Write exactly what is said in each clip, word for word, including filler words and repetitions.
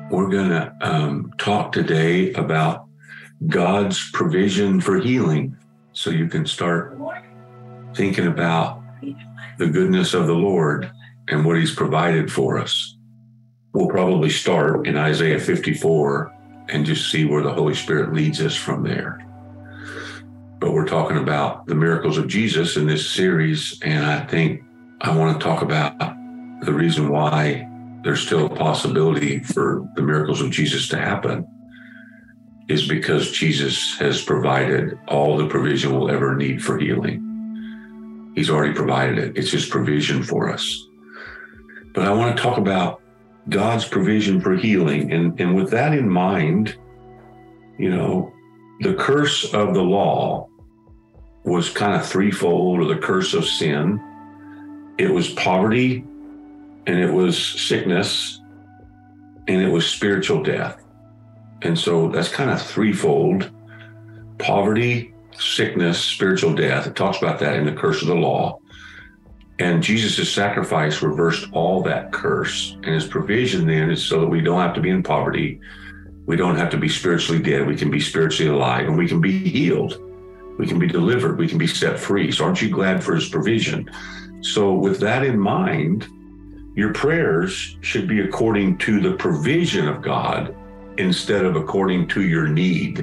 We're going to um, talk today about God's provision for healing, so you can start thinking about the goodness of the Lord and what he's provided for us. We'll probably start in Isaiah fifty-four and just see where the Holy Spirit leads us from there. But we're talking about the miracles of Jesus in this series, and I think I want to talk about the reason why there's still a possibility for the miracles of Jesus to happen is because Jesus has provided all the provision we'll ever need for healing. He's already provided it. It's his provision for us. But I want to talk about God's provision for healing. And, and with that in mind, you know, the curse of the law was kind of threefold, or the curse of sin. It was poverty, and it was sickness, and it was spiritual death. And so that's kind of threefold: poverty, sickness, spiritual death. It talks about that in the curse of the law. And Jesus' sacrifice reversed all that curse. And his provision then is so that we don't have to be in poverty. We don't have to be spiritually dead. We can be spiritually alive, and we can be healed. We can be delivered. We can be set free. So aren't you glad for his provision? So with that in mind, your prayers should be according to the provision of God instead of according to your need.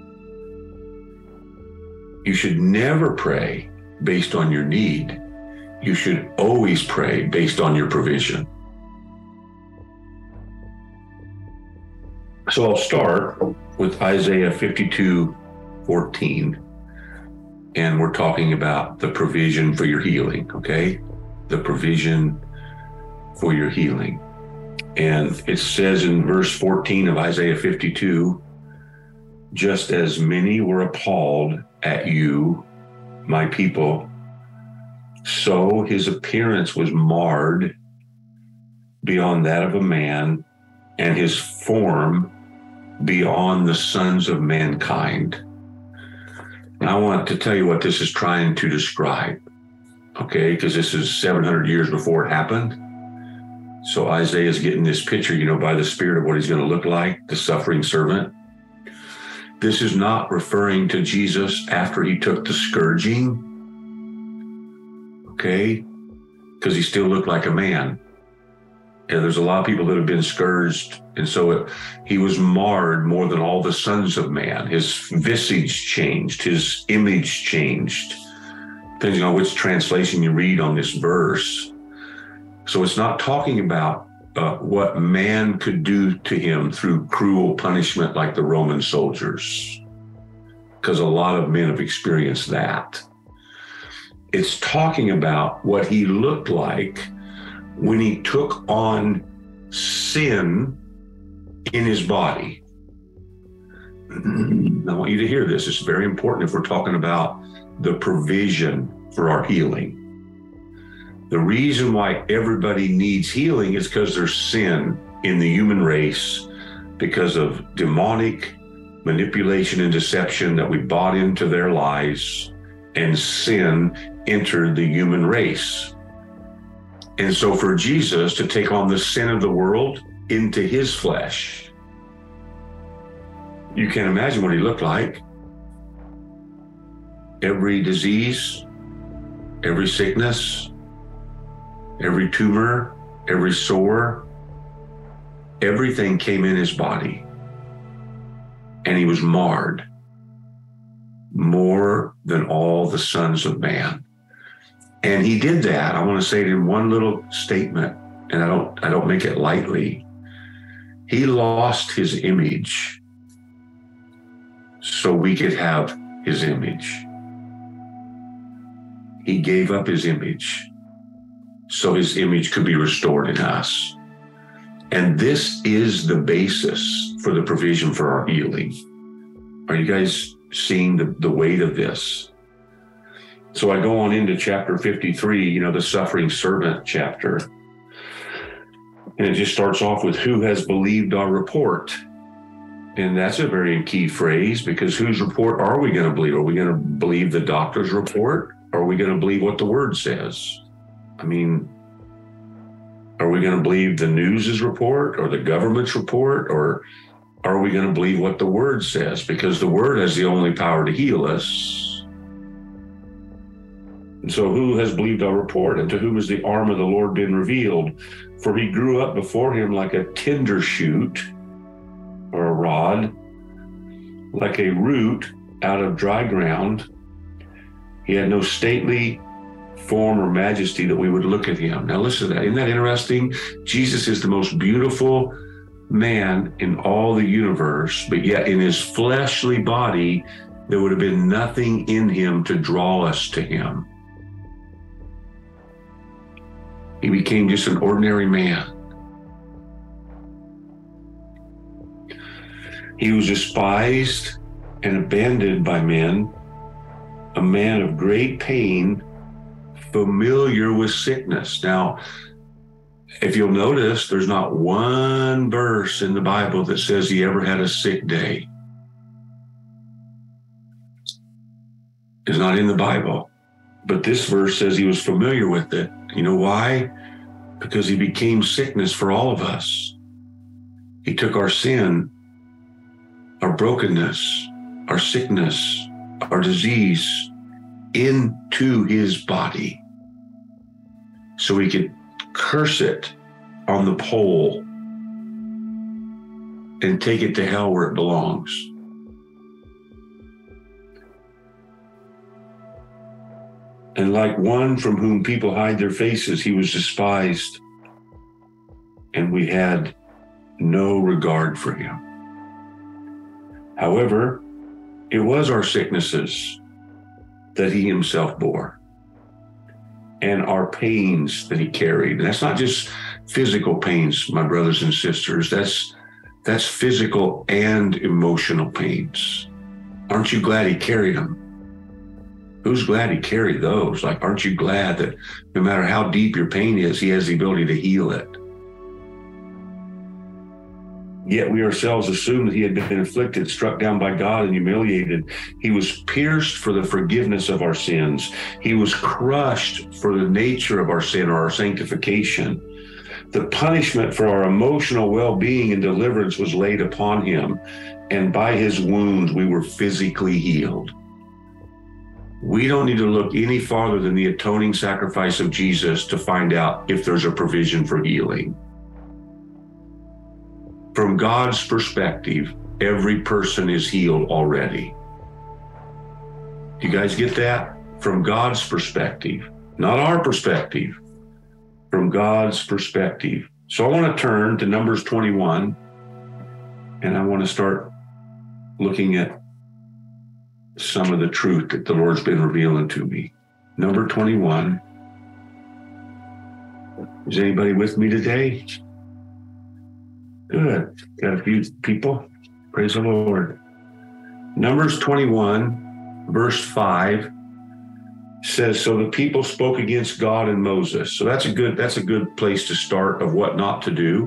You should never pray based on your need. You should always pray based on your provision. So I'll start with Isaiah fifty-two fourteen. And we're talking about the provision for your healing, okay? The provision for your healing. And it says in verse fourteen of Isaiah fifty-two, just as many were appalled at you, my people, so his appearance was marred beyond that of a man, and his form beyond the sons of mankind. And I want to tell you what this is trying to describe, okay? Because this is seven hundred years before it happened. So Isaiah is getting this picture, you know, by the Spirit of what he's going to look like, the suffering servant. This is not referring to Jesus after he took the scourging, okay? Because he still looked like a man. And there's a lot of people that have been scourged, and so it, he was marred more than all the sons of man. His visage changed, his image changed, depending on which translation you read on this verse. So it's not talking about uh, what man could do to him through cruel punishment like the Roman soldiers, because a lot of men have experienced that. It's talking about what he looked like when he took on sin in his body. I want you to hear this. It's very important if we're talking about the provision for our healing. The reason why everybody needs healing is because there's sin in the human race, because of demonic manipulation and deception that we bought into their lives, and sin entered the human race. And so for Jesus to take on the sin of the world into his flesh, you can't imagine what he looked like. Every disease, every sickness, every tumor, every sore, everything came in his body. And he was marred more than all the sons of man. And he did that. I want to say it in one little statement, and I don't I don't make it lightly. He lost his image so we could have his image. He gave up his image so his image could be restored in us. And this is the basis for the provision for our healing. Are you guys seeing the, the weight of this? So I go on into chapter fifty-three, you know, the suffering servant chapter. And it just starts off with, who has believed our report? And that's a very key phrase, because whose report are we going to believe? Are we going to believe the doctor's report? Or are we going to believe what the word says? I mean, Are we going to believe the news's report or the government's report, or are we going to believe what the Word says? Because the Word has the only power to heal us. And so who has believed our report? And to whom has the arm of the Lord been revealed? For he grew up before him like a tender shoot or a rod, like a root out of dry ground. He had no stately form or majesty that we would look at him. Now listen to that. Isn't that interesting? Jesus is the most beautiful man in all the universe, but yet in his fleshly body, there would have been nothing in him to draw us to him. He became just an ordinary man. He was despised and abandoned by men, a man of great pain, familiar with sickness. Now, if you'll notice, there's not one verse in the Bible that says he ever had a sick day. It's not in the Bible. But this verse says he was familiar with it. You know why? Because he became sickness for all of us. He took our sin, our brokenness, our sickness, our disease into his body so he could curse it on the pole and take it to hell where it belongs. And like one from whom people hide their faces, he was despised, and we had no regard for him. However, it was our sicknesses that he himself bore, and our pains that he carried. And that's not just physical pains, my brothers and sisters. That's that's physical and emotional pains. Aren't you glad he carried them? Who's glad he carried those? Like, aren't you glad that no matter how deep your pain is, he has the ability to heal it? Yet we ourselves assume that he had been afflicted, struck down by God, and humiliated. He was pierced for the forgiveness of our sins. He was crushed for the nature of our sin or our sanctification. The punishment for our emotional well-being and deliverance was laid upon him, and by his wounds we were physically healed. We don't need to look any farther than the atoning sacrifice of Jesus to find out if there's a provision for healing. From God's perspective, every person is healed already. You guys get that? From God's perspective, not our perspective, from God's perspective. So I want to turn to Numbers twenty-one, and I want to start looking at some of the truth that the Lord's been revealing to me. Number twenty-one. Is anybody with me today? Good. Got a few people. Praise the Lord. Numbers twenty-one, verse five says, so the people spoke against God and Moses. So that's a good, that's a good place to start of what not to do.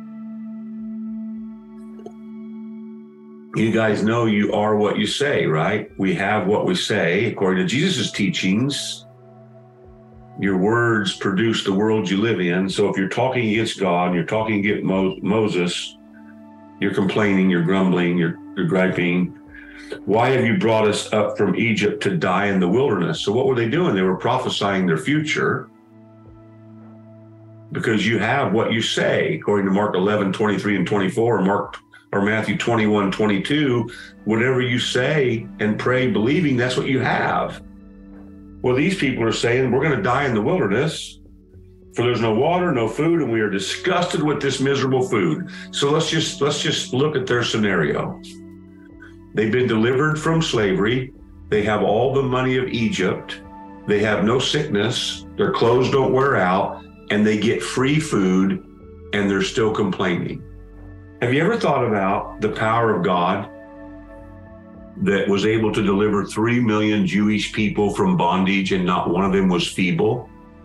You guys know you are what you say, right? We have what we say. According to Jesus' teachings, your words produce the world you live in. So if you're talking against God, you're talking against Mo- Moses, you're complaining, you're grumbling, you're, you're griping. Why have you brought us up from Egypt to die in the wilderness? So what were they doing? They were prophesying their future, because you have what you say, according to Mark eleven, twenty-three and twenty-four, or Mark or Matthew twenty-one, twenty-two, whatever you say and pray believing, that's what you have. Well, these people are saying, we're going to die in the wilderness, for there's no water, no food, and we are disgusted with this miserable food. So let's just let's just look at their scenario. They've been delivered from slavery. They have all the money of Egypt. They have no sickness. Their clothes don't wear out, and they get free food, and they're still complaining. Have you ever thought about the power of God that was able to deliver three million Jewish people from bondage, and not one of them was feeble?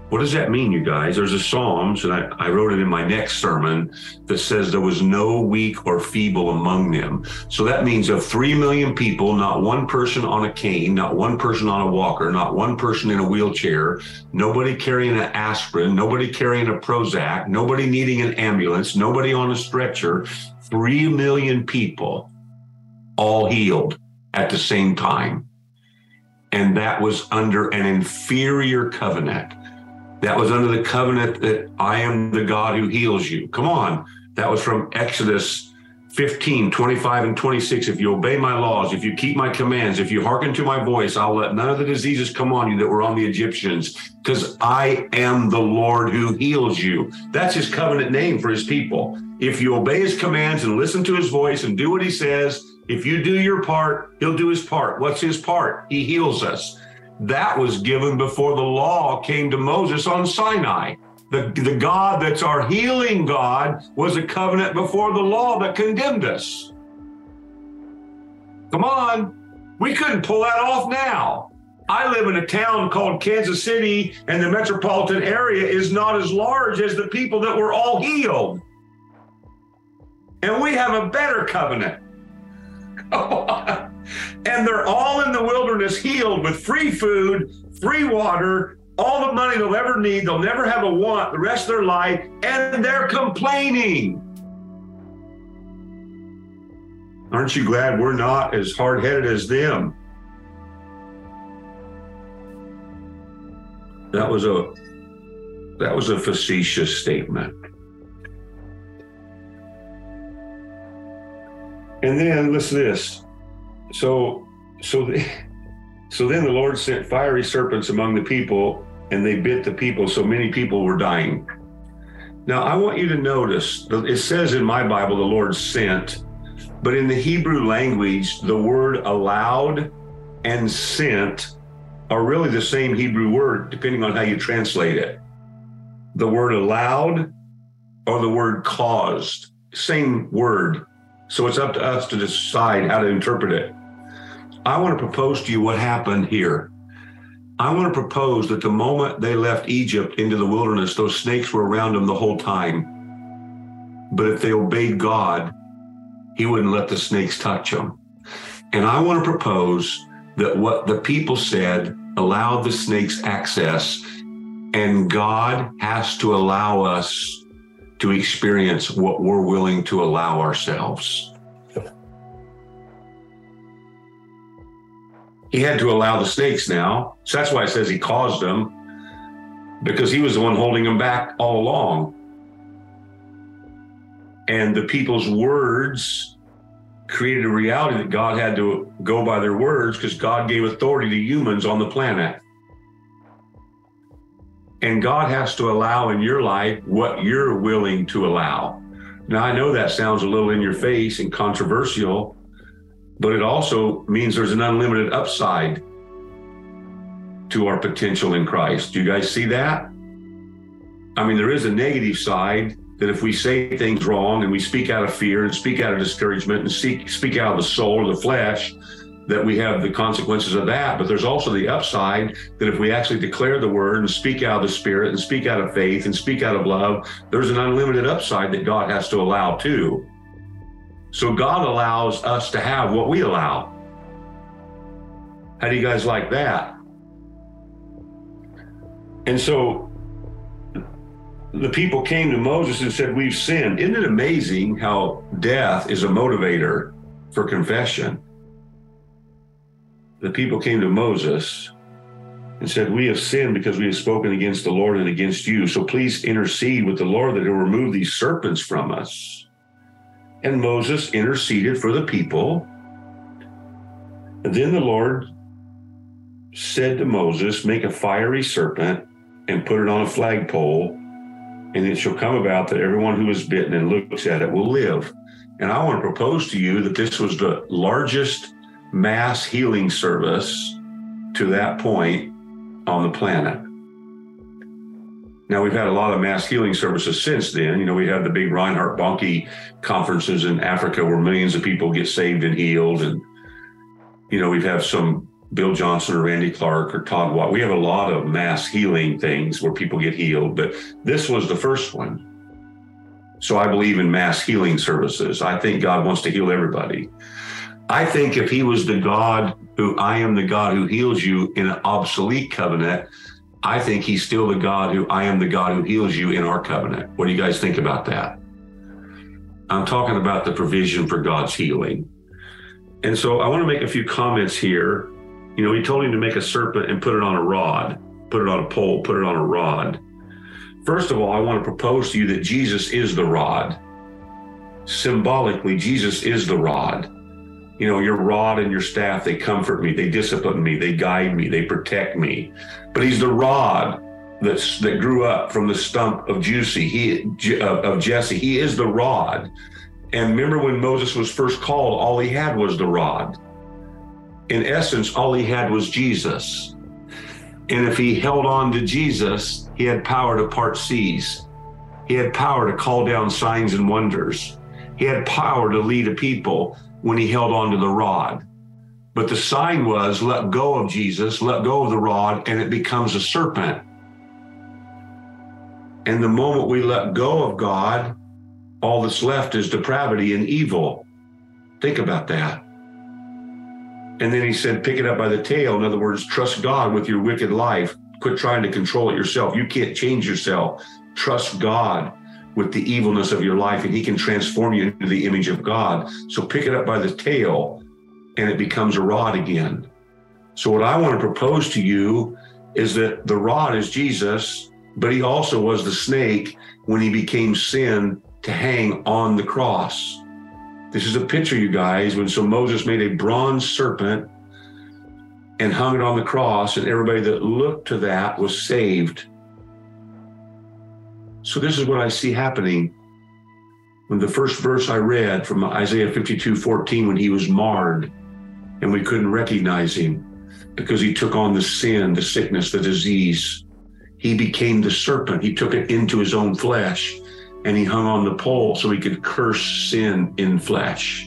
What does that mean, you guys? There's a Psalms, and I, I wrote it in my next sermon, that says there was no weak or feeble among them. So that means of three million people, not one person on a cane, not one person on a walker, not one person in a wheelchair, nobody carrying an aspirin, nobody carrying a Prozac, nobody needing an ambulance, nobody on a stretcher, three million people all healed at the same time. And that was under an inferior covenant. That was under the covenant that I am the God who heals you. Come on. That was from Exodus fifteen, twenty-five and twenty-six. If you obey my laws, if you keep my commands, if you hearken to my voice, I'll let none of the diseases come on you that were on the Egyptians, because I am the Lord who heals you. That's his covenant name for his people. If you obey his commands and listen to his voice and do what he says, if you do your part, he'll do his part. What's his part? He heals us. That was given before the law came to Moses on Sinai. The, the God that's our healing God was a covenant before the law that condemned us. Come on. We couldn't pull that off now. I live in a town called Kansas City, and the metropolitan area is not as large as the people that were all healed. And we have a better covenant. Come on. And they're all in the wilderness healed with free food, free water, all the money they'll ever need. They'll never have a want the rest of their life, and they're complaining. Aren't you glad we're not as hard-headed as them? That was a that was a facetious statement. And then listen to this. So, so, the, so then the Lord sent fiery serpents among the people, and they bit the people, so many people were dying. Now, I want you to notice, it says in my Bible, the Lord sent, but in the Hebrew language, the word allowed and sent are really the same Hebrew word, depending on how you translate it. The word allowed or the word caused, same word. So it's up to us to decide how to interpret it. I want to propose to you what happened here. I want to propose that the moment they left Egypt into the wilderness, those snakes were around them the whole time. But if they obeyed God, he wouldn't let the snakes touch them. And I want to propose that what the people said allowed the snakes access, and God has to allow us to experience what we're willing to allow ourselves. He had to allow the snakes now. So that's why it says he caused them, because he was the one holding them back all along. And the people's words created a reality that God had to go by their words, because God gave authority to humans on the planet. And God has to allow in your life what you're willing to allow. Now, I know that sounds a little in your face and controversial, but it also means there's an unlimited upside to our potential in Christ. Do you guys see that? I mean, there is a negative side that if we say things wrong and we speak out of fear and speak out of discouragement and speak, speak out of the soul or the flesh, that we have the consequences of that. But there's also the upside that if we actually declare the word and speak out of the spirit and speak out of faith and speak out of love, there's an unlimited upside that God has to allow too. So God allows us to have what we allow. How do you guys like that? And so the people came to Moses and said, we've sinned. Isn't it amazing how death is a motivator for confession? The people came to Moses and said, we have sinned because we have spoken against the Lord and against you. So please intercede with the Lord that he'll remove these serpents from us. And Moses interceded for the people. And then the Lord said to Moses, make a fiery serpent and put it on a flagpole, and it shall come about that everyone who is bitten and looks at it will live. And I want to propose to you that this was the largest mass healing service to that point on the planet. Now, we've had a lot of mass healing services since then. You know, we had the big Reinhard Bonnke conferences in Africa where millions of people get saved and healed. And, you know, we've had some Bill Johnson or Randy Clark or Todd Watt. We have a lot of mass healing things where people get healed, but this was the first one. So I believe in mass healing services. I think God wants to heal everybody. I think if he was the God who, I am the God who heals you in an obsolete covenant, I think he's still the God who, I am the God who heals you in our covenant. What do you guys think about that? I'm talking about the provision for God's healing. And so I want to make a few comments here. You know, he told him to make a serpent and put it on a rod, put it on a pole, put it on a rod. First of all, I want to propose to you that Jesus is the rod. Symbolically, Jesus is the rod. You know, your rod and your staff, they comfort me, they discipline me, they guide me, they protect me. But he's the rod that's, that grew up from the stump of Juicy, he, of Jesse. He is the rod. And remember when Moses was first called, all he had was the rod. In essence, all he had was Jesus. And if he held on to Jesus, he had power to part seas. He had power to call down signs and wonders. He had power to lead a people when he held on to the rod. But the sign was, let go of Jesus, let go of the rod, and it becomes a serpent. And the moment we let go of God, all that's left is depravity and evil. Think about that. And then he said, pick it up by the tail. In other words, trust God with your wicked life. Quit trying to control it yourself. You can't change yourself. Trust God with the evilness of your life, and he can transform you into the image of God. So pick it up by the tail, and it becomes a rod again. So what I want to propose to you is that the rod is Jesus, but he also was the snake when he became sin to hang on the cross. This is a picture, you guys, when so Moses made a bronze serpent and hung it on the cross, and everybody that looked to that was saved. So this is what I see happening. When the first verse I read from Isaiah fifty-two fourteen, when he was marred and we couldn't recognize him because he took on the sin, the sickness, the disease. He became the serpent. He took it into his own flesh, and he hung on the pole so he could curse sin in flesh.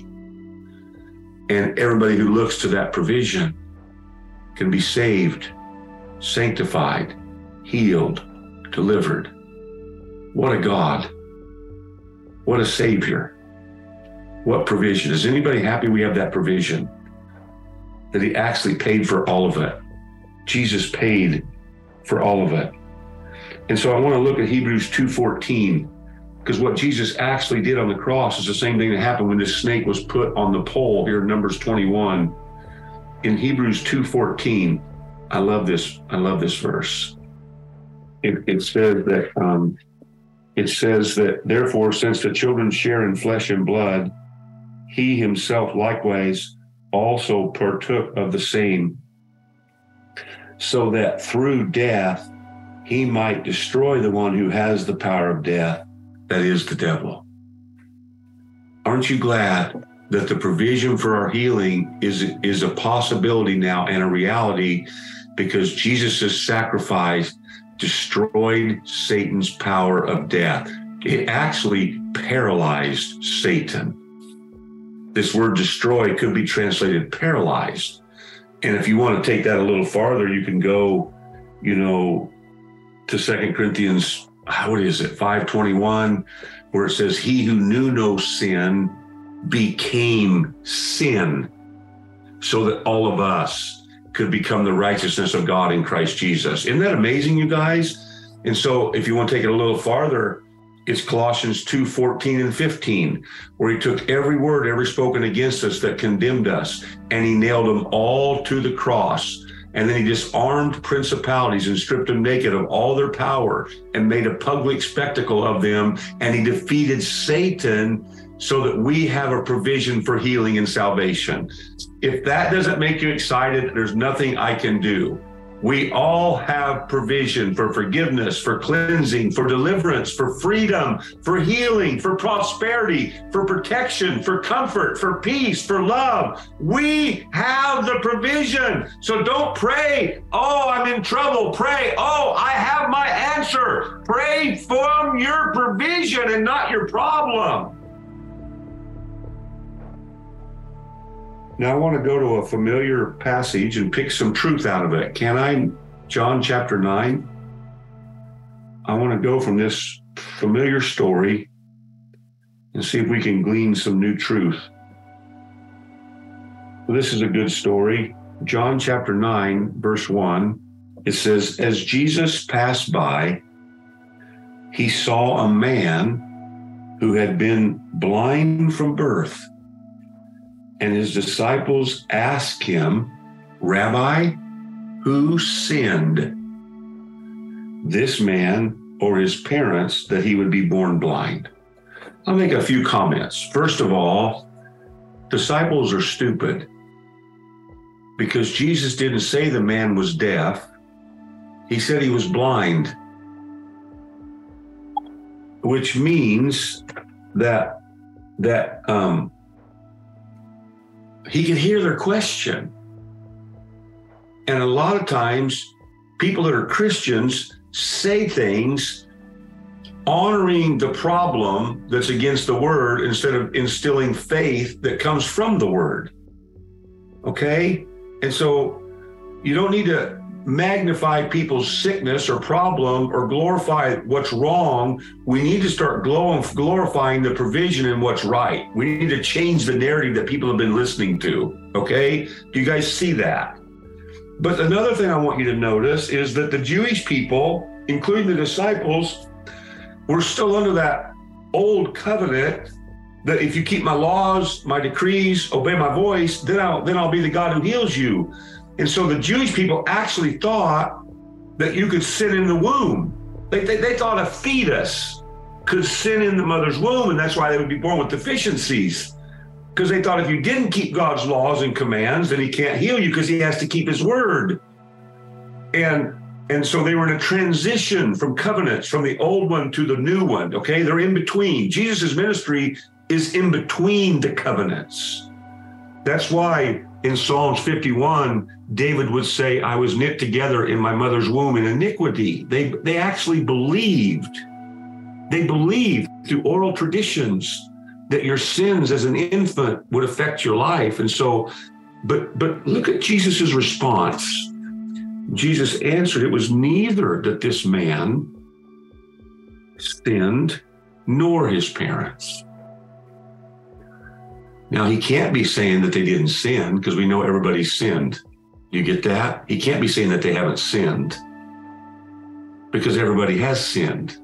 And everybody who looks to that provision can be saved, sanctified, healed, delivered. What a God. What a Savior. What provision. Is anybody happy we have that provision? That he actually paid for all of it. Jesus paid for all of it. And so I want to look at Hebrews two fourteen, because what Jesus actually did on the cross is the same thing that happened when this snake was put on the pole here in Numbers twenty-one. In Hebrews two fourteen, I love this. I love this verse. It, it says that, um, it says that, therefore, since the children share in flesh and blood, he himself likewise also partook of the same, so that through death he might destroy the one who has the power of death, that is the devil. Aren't you glad that the provision for our healing is, is a possibility now and a reality, because Jesus' sacrifice destroyed Satan's power of death. It actually paralyzed Satan. This word destroy could be translated paralyzed. And if you want to take that a little farther, you can go, you know, to Second Corinthians, what is it, five twenty-one, where it says, he who knew no sin became sin, so that all of us could become the righteousness of God in Christ Jesus. Isn't that amazing, you guys? And so if you want to take it a little farther, it's Colossians two fourteen and fifteen, where he took every word ever spoken against us that condemned us, and he nailed them all to the cross. And then he disarmed principalities and stripped them naked of all their power and made a public spectacle of them. And he defeated Satan so that we have a provision for healing and salvation. If that doesn't make you excited, there's nothing I can do. We all have provision for forgiveness, for cleansing, for deliverance, for freedom, for healing, for prosperity, for protection, for comfort, for peace, for love. We have the provision. So don't pray, oh, I'm in trouble. Pray, oh, I have my answer. Pray from your provision and not your problem. Now I want to go to a familiar passage and pick some truth out of it. Can I? John chapter nine. I want to go from this familiar story and see if we can glean some new truth. Well, this is a good story. John chapter nine, verse one. It says, as Jesus passed by, he saw a man who had been blind from birth. And his disciples asked him, Rabbi, who sinned, this man or his parents, that he would be born blind? I'll make a few comments. First of all, disciples are stupid because Jesus didn't say the man was deaf. He said he was blind, which means that that um, he could hear their question. And a lot of times, people that are Christians say things honoring the problem that's against the word instead of instilling faith that comes from the word. Okay? And so you don't need to magnify people's sickness or problem or glorify what's wrong. We need to start glorifying the provision and what's right. We need to change the narrative that people have been listening to. Okay? Do you guys see that? But another thing I want you to notice is that the Jewish people, including the disciples, were still under that old covenant that if you keep my laws, my decrees, obey my voice, then I'll, then I'll be the God who heals you. And so the Jewish people actually thought that you could sin in the womb. They, they, they thought a fetus could sin in the mother's womb, and that's why they would be born with deficiencies. Because they thought if you didn't keep God's laws and commands, then he can't heal you because he has to keep his word. And, and so they were in a transition from covenants, from the old one to the new one, okay? They're in between. Jesus' ministry is in between the covenants. That's why in Psalms fifty-one, David would say, I was knit together in my mother's womb in iniquity. They, they actually believed. They believed through oral traditions that your sins as an infant would affect your life. And so, but but look at Jesus's response. Jesus answered, it was neither that this man sinned nor his parents. Now, he can't be saying that they didn't sin because we know everybody sinned. You get that? He can't be saying that they haven't sinned because everybody has sinned.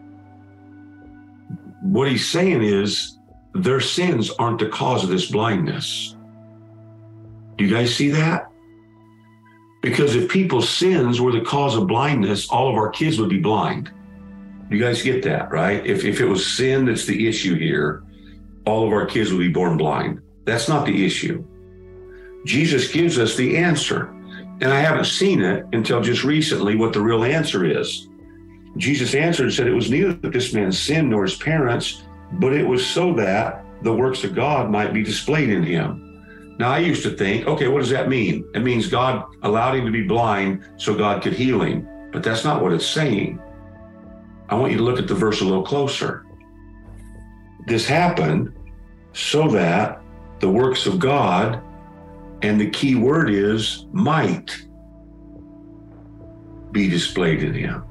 What he's saying is their sins aren't the cause of this blindness. Do you guys see that? Because if people's sins were the cause of blindness, all of our kids would be blind. You guys get that, right? If, if it was sin that's the issue here, all of our kids would be born blind. That's not the issue. Jesus gives us the answer. And I haven't seen it until just recently what the real answer is. Jesus answered and said, it was neither that this man sinned nor his parents, but it was so that the works of God might be displayed in him. Now, I used to think, okay, what does that mean? It means God allowed him to be blind so God could heal him. But that's not what it's saying. I want you to look at the verse a little closer. This happened so that the works of God, and the key word is might, be displayed in him.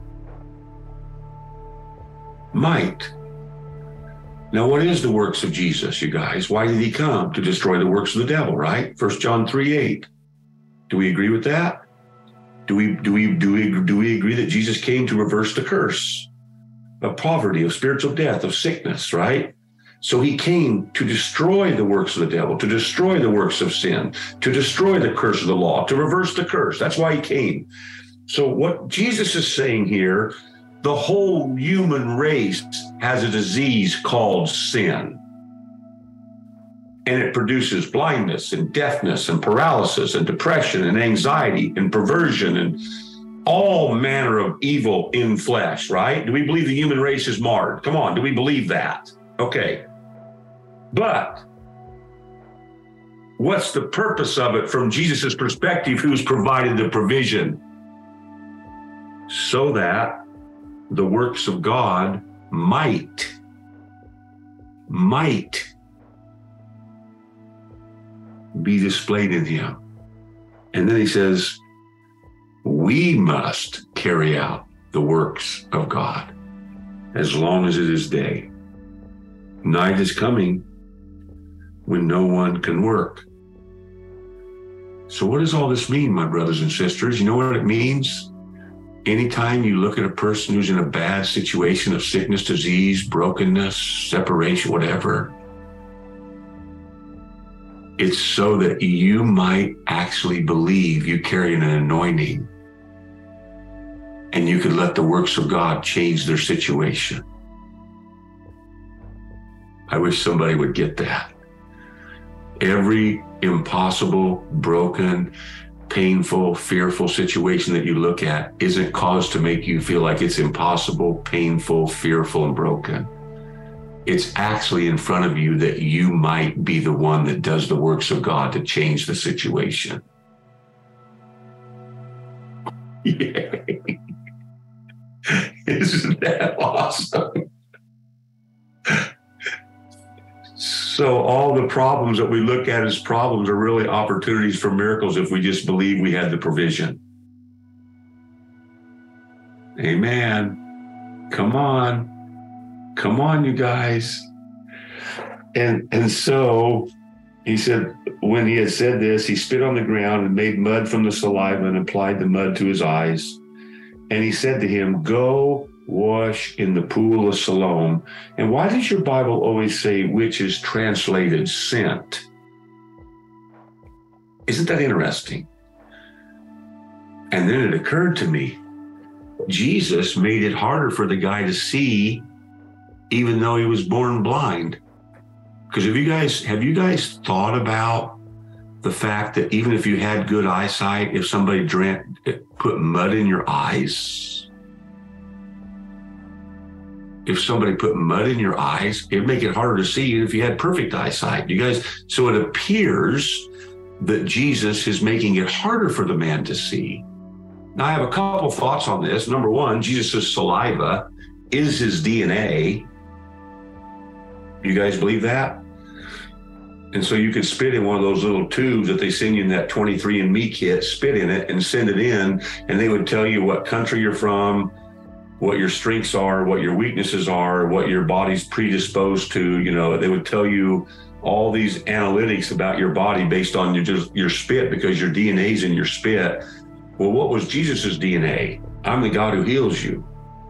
Might. Now, what is the works of Jesus, you guys? Why did he come? To destroy the works of the devil, right? First John three eight. Do we agree with that? Do we, do we, do we, do we agree that Jesus came to reverse the curse of poverty, of spiritual death, of sickness, right? So he came to destroy the works of the devil, to destroy the works of sin, to destroy the curse of the law, to reverse the curse. That's why he came. So what Jesus is saying here, the whole human race has a disease called sin. And it produces blindness and deafness and paralysis and depression and anxiety and perversion and all manner of evil in flesh, right? Do we believe the human race is marred? Come on, do we believe that? Okay. But what's the purpose of it from Jesus's perspective, who's provided the provision? So that the works of God might, might be displayed in him. And then he says, we must carry out the works of God as long as it is day. Night is coming when no one can work. So what does all this mean, my brothers and sisters? You know what it means? Anytime you look at a person who's in a bad situation of sickness, disease, brokenness, separation, whatever, it's so that you might actually believe you carry an anointing and you could let the works of God change their situation. I wish somebody would get that. Every impossible, broken, painful, fearful situation that you look at isn't caused to make you feel like it's impossible, painful, fearful, and broken. It's actually in front of you that you might be the one that does the works of God to change the situation. Yay. Isn't that awesome? So all the problems that we look at as problems are really opportunities for miracles if we just believe we had the provision. Amen. Come on. Come on, you guys. And, and so he said, when he had said this, he spit on the ground and made mud from the saliva and applied the mud to his eyes. And he said to him, go wash in the pool of Siloam. And why does your Bible always say, which is translated sent? Isn't that interesting? And then it occurred to me, Jesus made it harder for the guy to see, even though he was born blind. Because have you guys, have you guys thought about the fact that even if you had good eyesight, if somebody drank, put mud in your eyes, if somebody put mud in your eyes, it'd make it harder to see even if you had perfect eyesight. You guys, so it appears that Jesus is making it harder for the man to see. Now, I have a couple thoughts on this. Number one, Jesus' saliva is his D N A. You guys believe that? And so you could spit in one of those little tubes that they send you in that twenty-three and me kit, spit in it and send it in, and they would tell you what country you're from, what your strengths are, what your weaknesses are, what your body's predisposed to. You know, they would tell you all these analytics about your body based on your, just your spit, because your D N A's in your spit. Well, what was Jesus's D N A? I'm the God who heals you.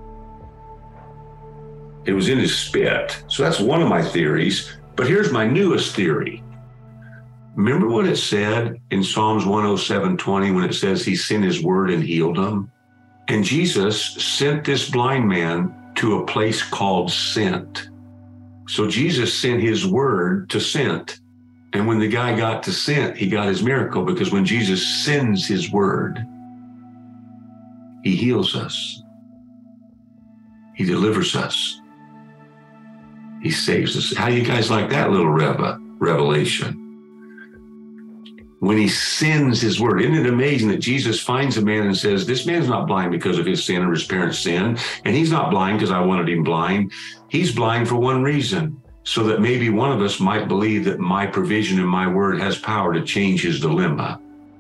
It was in his spit. So that's one of my theories. But here's my newest theory. Remember what it said in Psalms one oh seven twenty when it says he sent his word and healed him? And Jesus sent this blind man to a place called Sent. So Jesus sent his word to Sent. And when the guy got to Sent, he got his miracle, because when Jesus sends his word, he heals us. He delivers us. He saves us. How do you guys like that little rev- revelation? When he sends his word, isn't it amazing that Jesus finds a man and says, this man's not blind because of his sin or his parents' sin, and he's not blind because I wanted him blind. He's blind for one reason, so that maybe one of us might believe that my provision and my word has power to change his dilemma.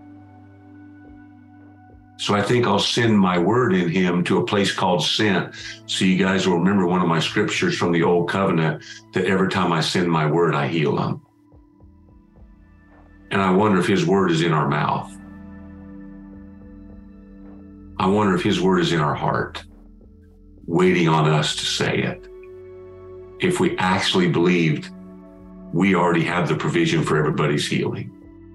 So I think I'll send my word in him to a place called Sent. So you guys will remember one of my scriptures from the Old Covenant, that every time I send my word, I heal them. And I wonder if his word is in our mouth. I wonder if his word is in our heart, waiting on us to say it. If we actually believed we already have the provision for everybody's healing.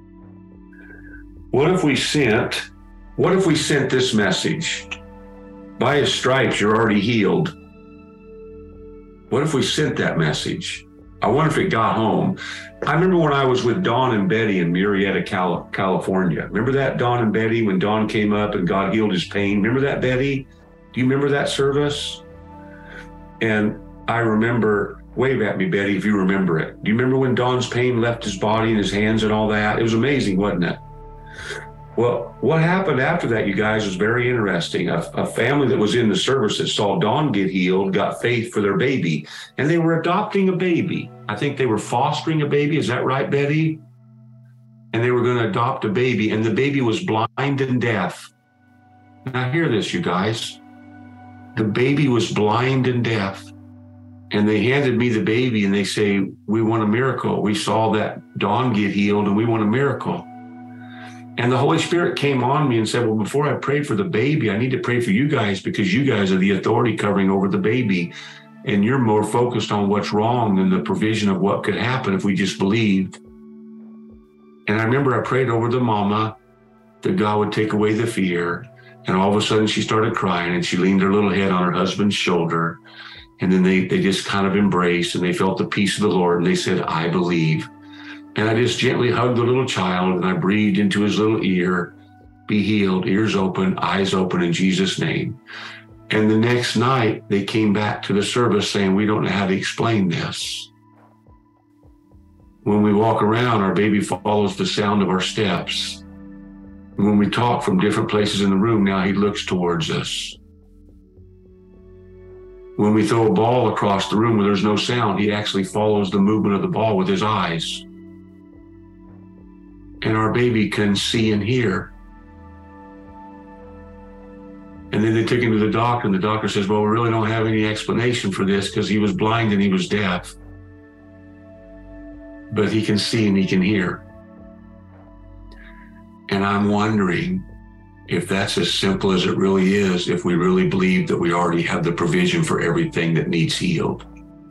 What if we sent, what if we sent this message? By his stripes, you're already healed. What if we sent that message? I wonder if it got home. I remember when I was with Don and Betty in Murrieta, California. Remember that, Don and Betty, when Don came up and God healed his pain? Remember that, Betty? Do you remember that service? And I remember, wave at me, Betty, if you remember it. Do you remember when Don's pain left his body and his hands and all that? It was amazing, wasn't it? Well, what happened after that, you guys, was very interesting. A, a family that was in the service that saw Dawn get healed got faith for their baby, and they were adopting a baby. I think they were fostering a baby. Is that right, Betty? and they were going to adopt a baby, and the baby was blind and deaf. Now hear this, you guys. The baby was blind and deaf. And they handed me the baby and they say, we want a miracle. We saw that Dawn get healed and we want a miracle. And the Holy Spirit came on me and said, well, before I pray for the baby, I need to pray for you guys because you guys are the authority covering over the baby. And you're more focused on what's wrong than the provision of what could happen if we just believed. And I remember I prayed over the mama that God would take away the fear. And all of a sudden she started crying and she leaned her little head on her husband's shoulder. And then they, they just kind of embraced and they felt the peace of the Lord. And they said, I believe. And I just gently hugged the little child and I breathed into his little ear, be healed, ears open, eyes open in Jesus' name. And the next night they came back to the service saying, we don't know how to explain this. When we walk around, our baby follows the sound of our steps. And when we talk from different places in the room, now he looks towards us. When we throw a ball across the room where there's no sound, he actually follows the movement of the ball with his eyes. And our baby can see and hear. And then they took him to the doctor, and the doctor says, well, we really don't have any explanation for this because he was blind and he was deaf. But he can see and he can hear. And I'm wondering if that's as simple as it really is, if we really believe that we already have the provision for everything that needs healed.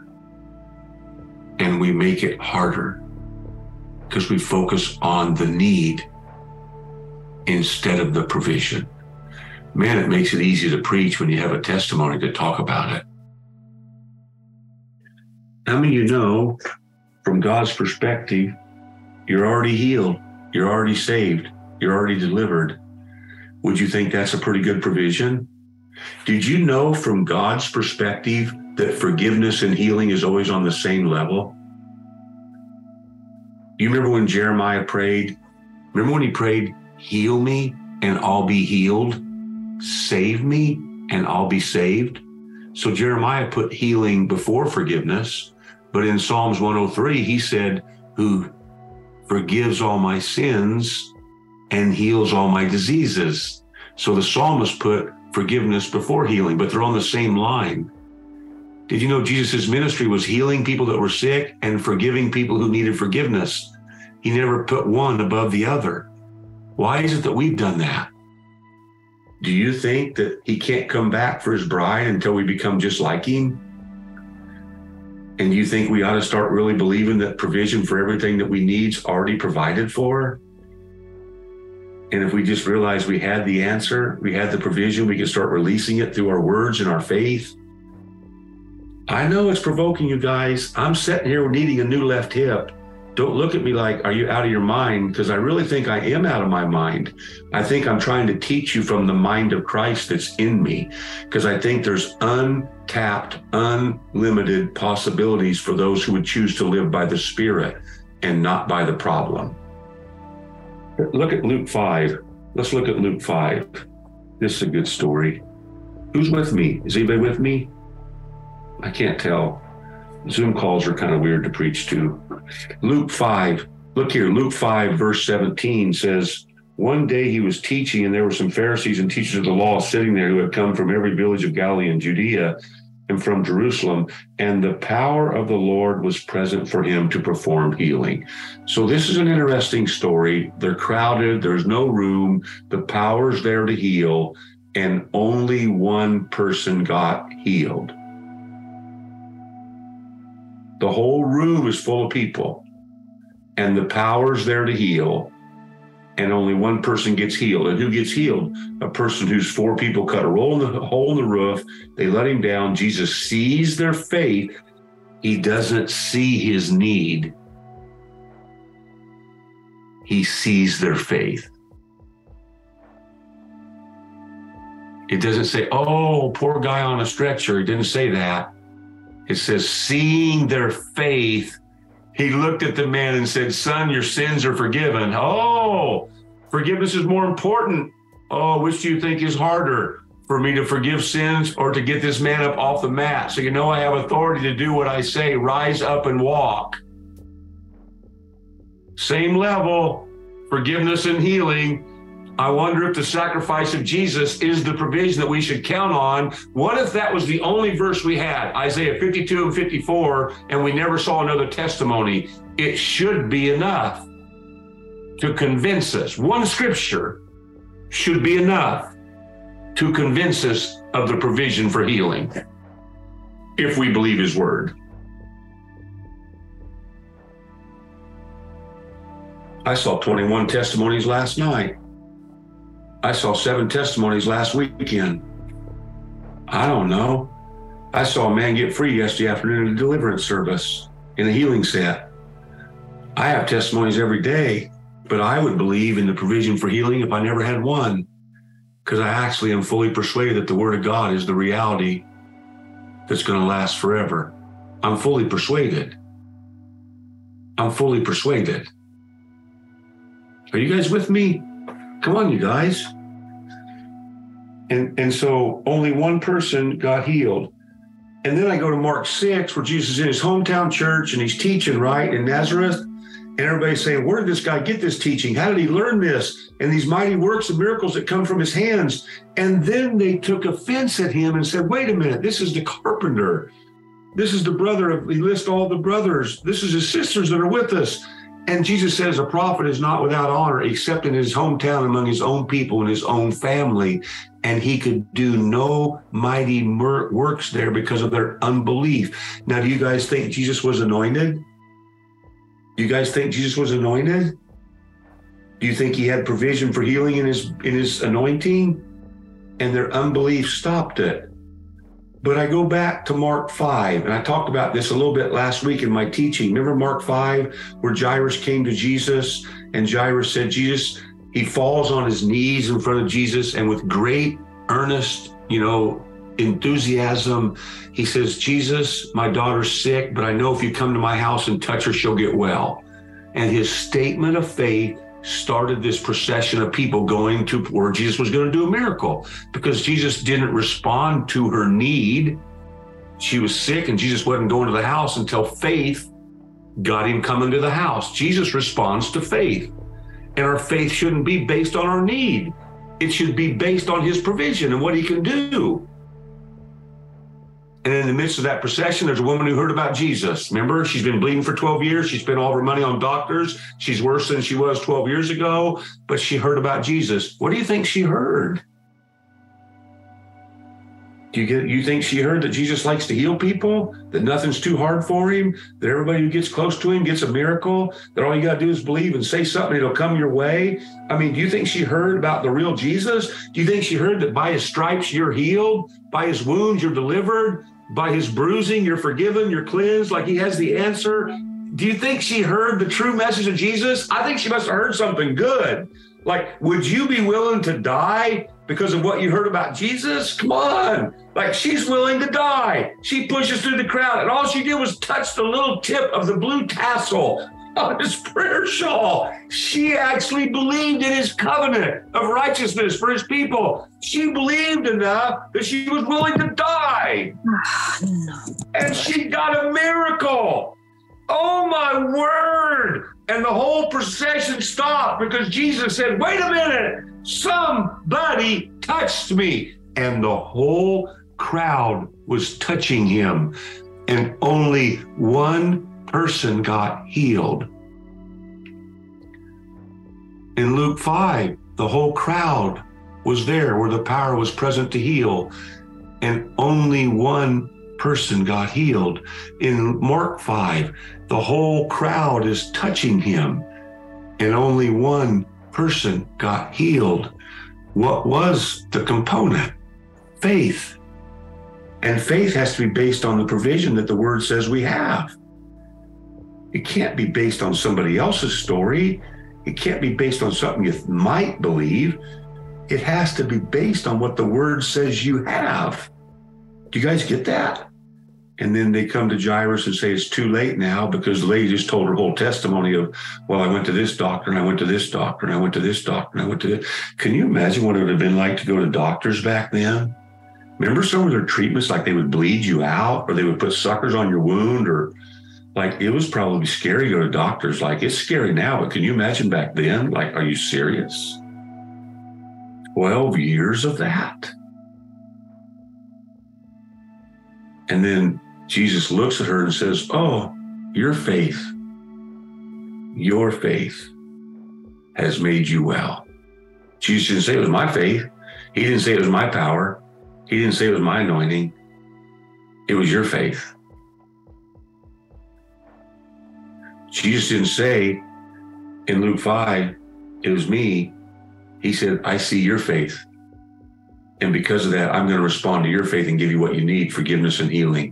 And we make it harder because we focus on the need instead of the provision. Man, it makes it easy to preach when you have a testimony to talk about it. How many of you know, from God's perspective, you're already healed, you're already saved, you're already delivered? Would you think that's a pretty good provision? Did you know from God's perspective that forgiveness and healing is always on the same level? You remember when Jeremiah prayed? Remember when he prayed, heal me and I'll be healed? Save me and I'll be saved? So Jeremiah put healing before forgiveness, but in Psalms one oh three, he said, who forgives all my sins and heals all my diseases. So the psalmist put forgiveness before healing, but they're on the same line. Did you know Jesus' ministry was healing people that were sick and forgiving people who needed forgiveness? He never put one above the other. Why is it that we've done that? Do you think that he can't come back for his bride until we become just like him? And you think we ought to start really believing that provision for everything that we need is already provided for? And if we just realize we had the answer, we had the provision, we can start releasing it through our words and our faith. I know it's provoking, you guys. I'm sitting here needing a new left hip. Don't look at me like, are you out of your mind? Because I really think I am out of my mind. I think I'm trying to teach you from the mind of Christ that's in me, because I think there's untapped, unlimited possibilities for those who would choose to live by the Spirit and not by the problem. Look at Luke five. Let's look at Luke five. This is a good story. Who's with me? Is anybody with me? I can't tell. Zoom calls are kind of weird to preach to. Luke five. Look here. Luke five, verse seventeen says, one day he was teaching, and there were some Pharisees and teachers of the law sitting there who had come from every village of Galilee and Judea and from Jerusalem, and the power of the Lord was present for him to perform healing. So this is an interesting story. They're crowded. There's no room. The power's there to heal, and only one person got healed. The whole room is full of people, and the power's there to heal, and only one person gets healed. And who gets healed? A person whose four people cut a hole in the hole in the roof. They let him down. Jesus sees their faith. He doesn't see his need. He sees their faith. It doesn't say, oh, poor guy on a stretcher. It didn't say that. It says, seeing their faith, he looked at the man and said, son, your sins are forgiven. Oh, forgiveness is more important. Oh, which do you think is harder, for me to forgive sins or to get this man up off the mat? So you know I have authority to do what I say. Rise up and walk. Same level, forgiveness and healing. I wonder if the sacrifice of Jesus is the provision that we should count on. What if that was the only verse we had, Isaiah fifty-two and fifty-four, and we never saw another testimony? It should be enough to convince us. One scripture should be enough to convince us of the provision for healing, if we believe his word. I saw twenty-one testimonies last night. I saw seven testimonies last weekend. I don't know. I saw a man get free yesterday afternoon in a deliverance service in a healing set. I have testimonies every day, but I would believe in the provision for healing if I never had one, because I actually am fully persuaded that the word of God is the reality that's going to last forever. I'm fully persuaded. I'm fully persuaded. Are you guys with me? Come on, you guys. And, and so only one person got healed. And then I go to Mark six, where Jesus is in his hometown church and he's teaching, right, in Nazareth. And everybody's saying, where did this guy get this teaching? How did he learn this? And these mighty works and miracles that come from his hands. And then they took offense at him and said, wait a minute, this is the carpenter. This is the brother of, he lists all the brothers. This is his sisters that are with us. And Jesus says a prophet is not without honor except in his hometown, among his own people and his own family. And he could do no mighty works there because of their unbelief. Now, do you guys think Jesus was anointed? Do you guys think Jesus was anointed? Do you think he had provision for healing in his in his anointing? And their unbelief stopped it. But I go back to Mark five, and I talked about this a little bit last week in my teaching. Remember Mark five, where Jairus came to Jesus, and Jairus said, Jesus, he falls on his knees in front of Jesus, and with great earnest, you know, enthusiasm, he says, Jesus, my daughter's sick, but I know if you come to my house and touch her, she'll get well. And his statement of faith started this procession of people going to where Jesus was going to do a miracle, because Jesus didn't respond to her need. She was sick and Jesus wasn't going to the house until faith got him coming to the house. Jesus responds to faith, and our faith shouldn't be based on our need. It should be based on his provision and what he can do. And in the midst of that procession, there's a woman who heard about Jesus. Remember, she's been bleeding for twelve years. She spent all her money on doctors. She's worse than she was twelve years ago, but she heard about Jesus. What do you think she heard? Do you get, you think she heard that Jesus likes to heal people, that nothing's too hard for him, that everybody who gets close to him gets a miracle, that all you got to do is believe and say something, it'll come your way? I mean, do you think she heard about the real Jesus? Do you think she heard that by his stripes you're healed, by his wounds you're delivered, by his bruising you're forgiven, you're cleansed, like he has the answer? Do you think she heard the true message of Jesus? I think she must have heard something good. Like, would you be willing to die because of what you heard about Jesus? Come on. Like, she's willing to die. She pushes through the crowd, and all she did was touch the little tip of the blue tassel on his prayer shawl. She actually believed in his covenant of righteousness for his people. She believed enough that she was willing to die. And she got a miracle. Oh, my word. And the whole procession stopped because Jesus said, wait a minute, somebody touched me. And the whole crowd was touching him. And only one person got healed. In Luke five, the whole crowd was there where the power was present to heal. And only one person got healed. In Mark five, the whole crowd is touching him, and only one person got healed. What was the component? Faith. And faith has to be based on the provision that the word says we have. It can't be based on somebody else's story. It can't be based on something you might believe. It has to be based on what the word says you have. Do you guys get that? And then they come to Jairus and say, it's too late now, because the lady just told her whole testimony of, well, I went to this doctor and I went to this doctor and I went to this doctor and I went to this. Can you imagine what it would have been like to go to doctors back then? Remember some of their treatments, like they would bleed you out, or they would put suckers on your wound, or Like, it was probably scary to go to doctors. Like, it's scary now, but can you imagine back then? Like, are you serious? twelve years of that. And then Jesus looks at her and says, oh, your faith, your faith has made you well. Jesus didn't say it was my faith. He didn't say it was my power. He didn't say it was my anointing. It was your faith. Jesus didn't say in Luke five, it was me. He said, I see your faith. And because of that, I'm going to respond to your faith and give you what you need, forgiveness and healing.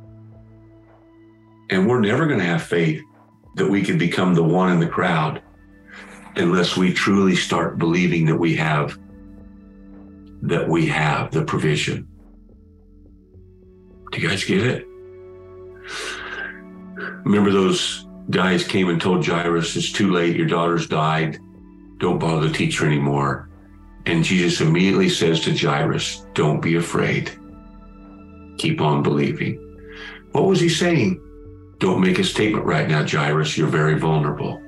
And we're never going to have faith that we can become the one in the crowd unless we truly start believing that we have, that we have the provision. Do you guys get it? Remember those guys came and told Jairus, it's too late, your daughter's died. Don't bother the teacher anymore. And Jesus immediately says to Jairus, don't be afraid. Keep on believing. What was he saying? Don't make a statement right now, Jairus. You're very vulnerable.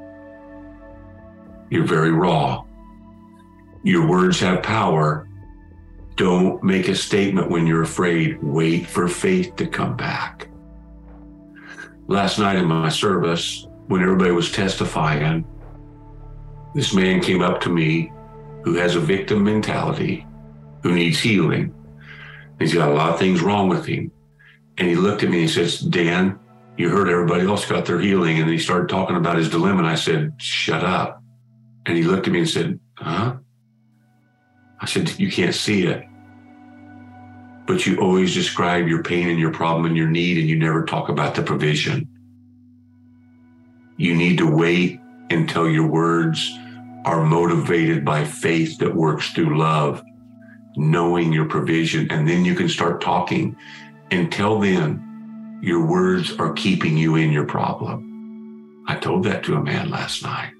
You're very raw. Your words have power. Don't make a statement when you're afraid. Wait for faith to come back. Last night in my service, when everybody was testifying, this man came up to me who has a victim mentality, who needs healing. He's got a lot of things wrong with him. And he looked at me and he says, Dan, you heard everybody else got their healing. And he started talking about his dilemma. And I said, shut up. And he looked at me and said, huh? I said, you can't see it. But you always describe your pain and your problem and your need, and you never talk about the provision. You need to wait until your words are motivated by faith that works through love, knowing your provision, and then you can start talking. Until then, your words are keeping you in your problem. I told that to a man last night.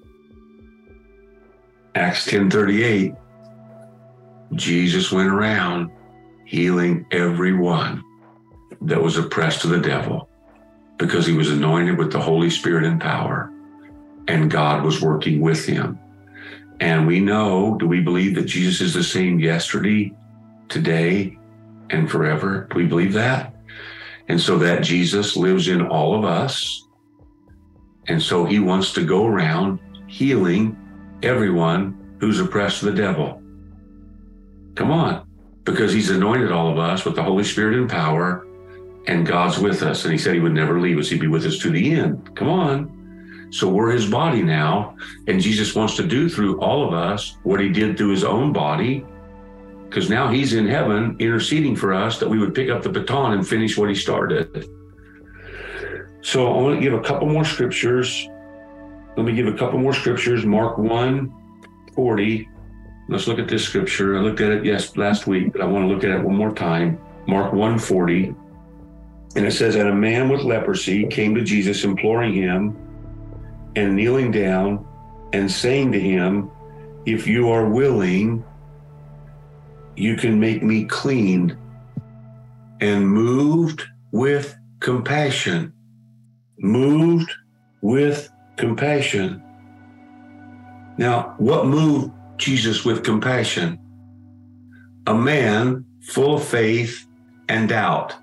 Acts ten thirty-eight, Jesus went around healing everyone that was oppressed of the devil because he was anointed with the Holy Spirit and power, and God was working with him. And we know, do we believe that Jesus is the same yesterday, today, and forever? Do we believe that? And so that Jesus lives in all of us. And so he wants to go around healing everyone who's oppressed of the devil. Come on, because he's anointed all of us with the Holy Spirit and power, and God's with us. And he said he would never leave us. He'd be with us to the end. Come on. So we're his body now, and Jesus wants to do through all of us what he did through his own body, because now he's in heaven interceding for us that we would pick up the baton and finish what he started. So I want to give a couple more scriptures. Let me give a couple more scriptures. Mark one forty. Let's look at this scripture. I looked at it yes last week, but I want to look at it one more time. Mark one forty. And it says, and a man with leprosy came to Jesus, imploring him, and kneeling down and saying to him, if you are willing, you can make me clean. And moved with compassion, moved with compassion. Now, what moved Jesus with compassion? A man full of faith and doubt.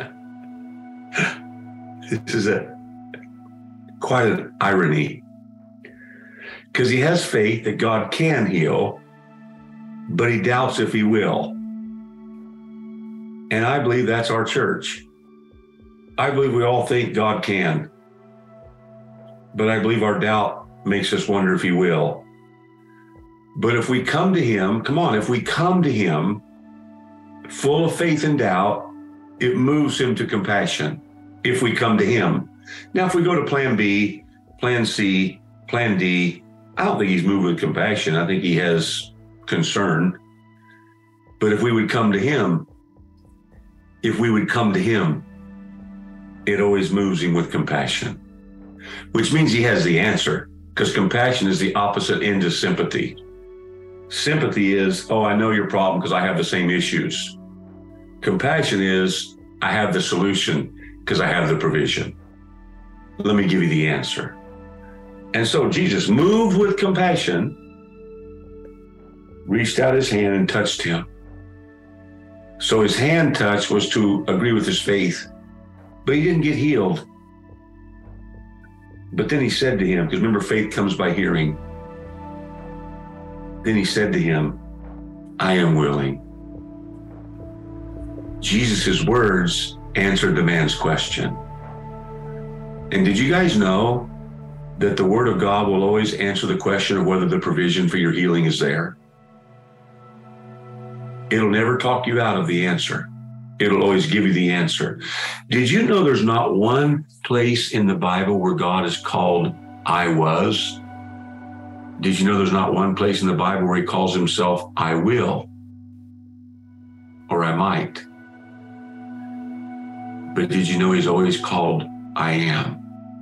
This is a quite an irony, because he has faith that God can heal, but he doubts if he will. And I believe that's our church. I believe we all think God can, but I believe our doubt makes us wonder if he will. But if we come to him, come on, if we come to him full of faith and doubt, it moves him to compassion if we come to him. Now, if we go to plan B, plan C, plan D, I don't think he's moved with compassion. I think he has concern. But if we would come to him, if we would come to him, it always moves him with compassion, which means he has the answer, because compassion is the opposite end of sympathy. Sympathy is, oh, I know your problem because I have the same issues. Compassion is, I have the solution because I have the provision. let me give you the answer. And so Jesus, moved with compassion, reached out his hand and touched him. So his hand touch was to agree with his faith, but he didn't get healed. But then he said to him, because remember, faith comes by hearing. Then he said to him, I am willing. Jesus' words answered the man's question. And did you guys know that the word of God will always answer the question of whether the provision for your healing is there? It'll never talk you out of the answer. It'll always give you the answer. Did you know there's not one place in the Bible where God is called I was? Did you know there's not one place in the Bible where he calls himself I will or I might? But did you know he's always called I am?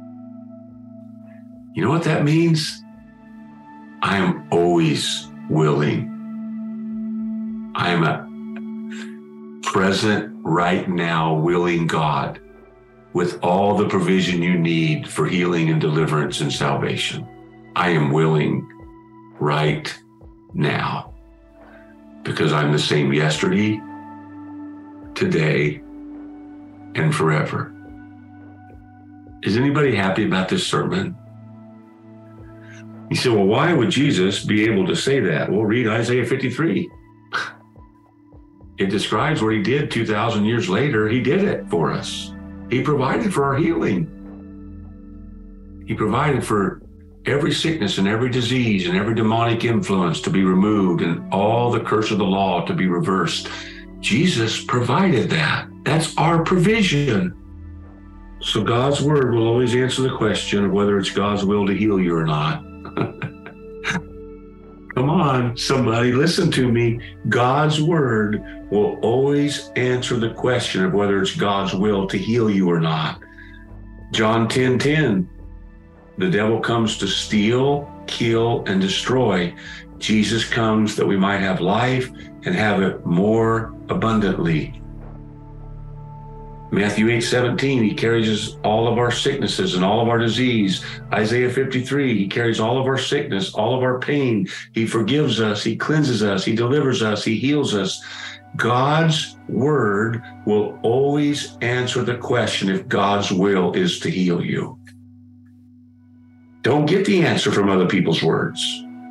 You know what that means? I am always willing. I am a present, right now, willing God with all the provision you need for healing and deliverance and salvation. I am willing right now because I'm the same yesterday, today, and forever. Is anybody happy about this sermon? You say, well, why would Jesus be able to say that? Well, read Isaiah fifty-three. It describes what he did two thousand years later. He did it for us. He provided for our healing. He provided for every sickness and every disease and every demonic influence to be removed and all the curse of the law to be reversed. Jesus provided that. That's our provision. So God's word will always answer the question of whether it's God's will to heal you or not. Come on, somebody, listen to me. God's word will always answer the question of whether it's God's will to heal you or not. John ten ten, the devil comes to steal, kill, and destroy. Jesus comes that we might have life and have it more abundantly. Matthew eight seventeen, he carries all of our sicknesses and all of our disease. Isaiah fifty-three, he carries all of our sickness, all of our pain. He forgives us, he cleanses us, he delivers us, he heals us. God's word will always answer the question if God's will is to heal you. Don't get the answer from other people's words.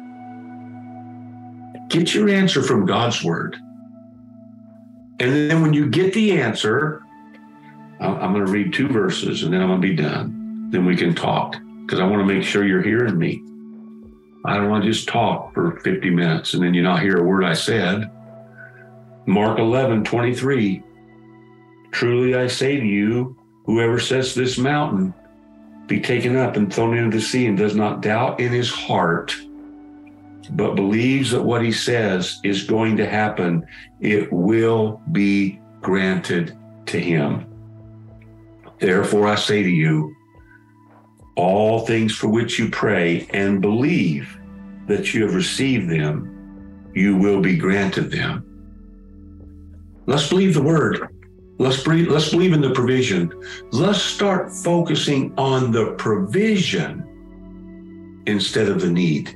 Get your answer from God's word. And then when you get the answer, I'm going to read two verses and then I'm going to be done. Then we can talk because I want to make sure you're hearing me. I don't want to just talk for fifty minutes and then you not hear a word I said. Mark eleven twenty-three. Truly I say to you, whoever says to this mountain, be taken up and thrown into the sea and does not doubt in his heart, but believes that what he says is going to happen, it will be granted to him. Therefore, I say to you, all things for which you pray and believe that you have received them, you will be granted them. Let's believe the word. Let's believe, let's believe in the provision. Let's start focusing on the provision instead of the need.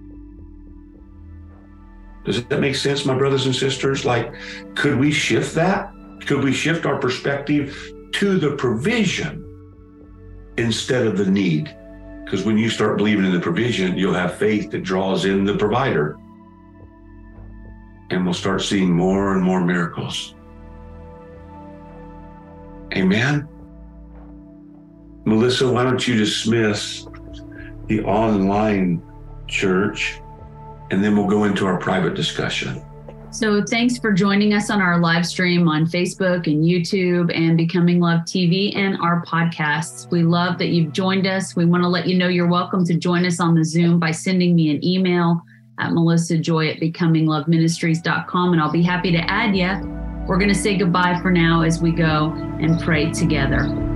Does that make sense, my brothers and sisters? Like, could we shift that? Could we shift our perspective to the provision instead of the need? Because when you start believing in the provision, you'll have faith that draws in the provider. And we'll start seeing more and more miracles. Amen? Melissa, why don't you dismiss the online church, and then we'll go into our private discussion. So thanks for joining us on our live stream on Facebook and YouTube and Becoming Love T V and our podcasts. We love that you've joined us. We want to let you know you're welcome to join us on the Zoom by sending me an email at melissa joy at becoming love ministries dot com, and I'll be happy to add you. We're going to say goodbye for now as we go and pray together.